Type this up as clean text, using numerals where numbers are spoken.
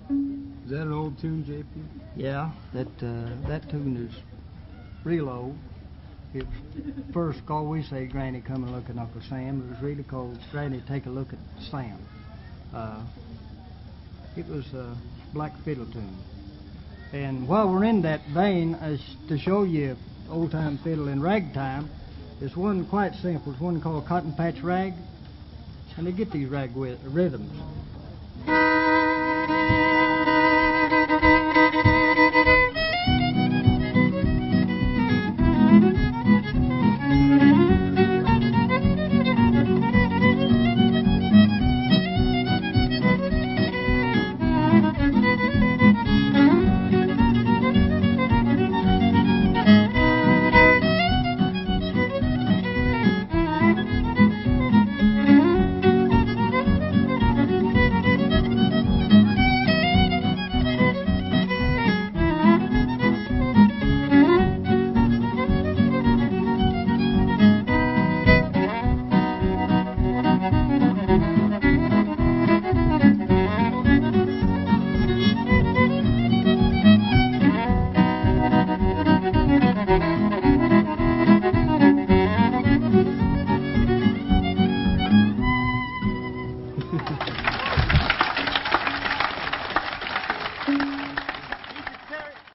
Is that an old tune, J.P.? Yeah, that tune is real old. It was first called, we say, Granny, come and look at Uncle Sam. It was really called Granny, take a look at Sam. It was a black fiddle tune. And while we're in that vein, as to show you old-time fiddle in ragtime, there's one quite simple. It's one called Cotton Patch Rag. And they get these rag rhythms.